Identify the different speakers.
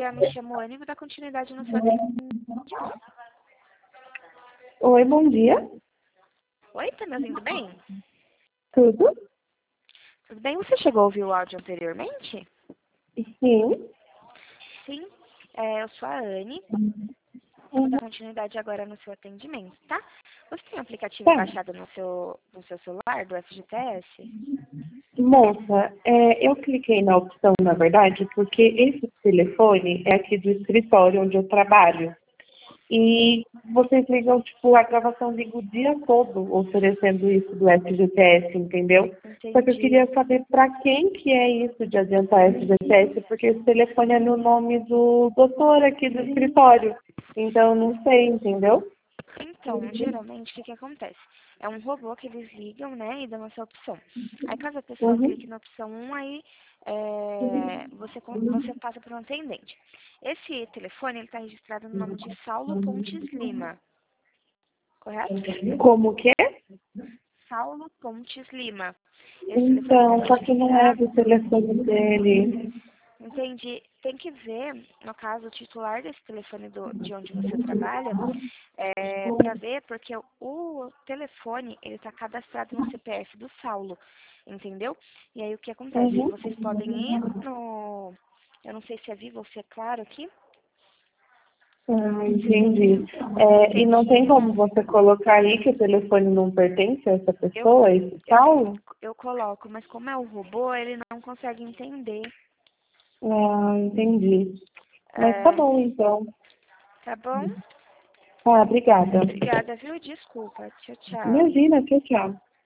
Speaker 1: dia, me chamo Anne e vou dar continuidade no seu atendimento.
Speaker 2: Oi, bom dia.
Speaker 1: Oi, tá me ouvindo bem?
Speaker 2: Tudo?
Speaker 1: Tudo bem? Você chegou a ouvir o áudio anteriormente?
Speaker 2: Sim.
Speaker 1: Sim. Eu sou a Anne. Vou dar continuidade agora no seu atendimento, tá? Você tem um aplicativo
Speaker 2: Tá.
Speaker 1: baixado no seu celular, do FGTS?
Speaker 2: Moça, eu cliquei na opção, na verdade, porque esse telefone é aqui do escritório onde eu trabalho. E vocês ligam, tipo, a gravação liga o dia todo oferecendo isso do FGTS, entendeu? Só que eu
Speaker 1: Entendi.
Speaker 2: queria saber para quem que é isso de adiantar FGTS, porque esse telefone é no nome do doutor aqui do escritório. Então, eu não sei, entendeu?
Speaker 1: Então, geralmente, o que acontece? É um robô que eles ligam, né, e dão essa opção. Aí, caso a pessoa
Speaker 2: Uhum.
Speaker 1: clique na opção 1, aí você passa para um atendente. Esse telefone, ele está registrado no nome de Saulo Pontes Lima, correto?
Speaker 2: Como que é?
Speaker 1: Saulo Pontes Lima. Esse telefone está
Speaker 2: Então, só que não é
Speaker 1: registrado.
Speaker 2: do telefone dele.
Speaker 1: Entendi. Tem que ver, no caso, o titular desse telefone de onde você trabalha, para ver, porque o telefone, ele está cadastrado no CPF do Saulo, entendeu? E aí, o que acontece?
Speaker 2: Uhum.
Speaker 1: Vocês podem ir no... Eu não sei se é Vivo ou se é Claro aqui.
Speaker 2: Ah, entendi. E não
Speaker 1: Entendi.
Speaker 2: tem como você colocar aí que o telefone não pertence a essa
Speaker 1: Eu,
Speaker 2: pessoa, a esse
Speaker 1: eu,
Speaker 2: Paulo?
Speaker 1: eu coloco, mas como é um robô, ele não consegue entender.
Speaker 2: Ah, entendi. Mas tá
Speaker 1: É,
Speaker 2: bom, então.
Speaker 1: tá bom?
Speaker 2: Ah, obrigada.
Speaker 1: Obrigada, viu? Desculpa. Tchau, tchau.
Speaker 2: Imagina, tchau, tchau.